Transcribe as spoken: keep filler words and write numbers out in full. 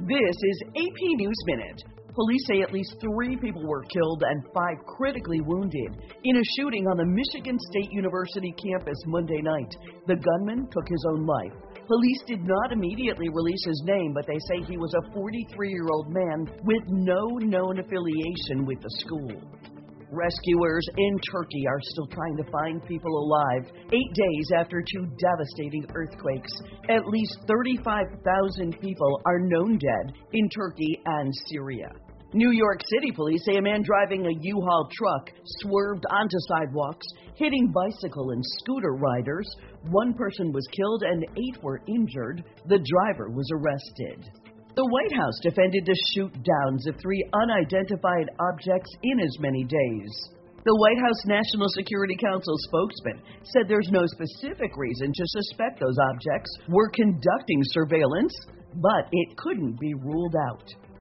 This is A P News Minute. Police say at least three people were killed and five critically wounded in a shooting on the Michigan State University campus Monday night. The gunman took his own life. Police did not immediately release his name, but they say he was a forty-three-year-old man with no known affiliation with the school. Rescuers in Turkey are still trying to find people alive eight days after two devastating earthquakes. At least thirty-five thousand people are known dead in Turkey and Syria. New York City police say a man driving a U-Haul truck swerved onto sidewalks, hitting bicycle and scooter riders. One person was killed and eight were injured. The driver was arrested. The White House defended the shoot-downs of three unidentified objects in as many days. The White House National Security Council spokesman said there's no specific reason to suspect those objects were conducting surveillance, but it couldn't be ruled out.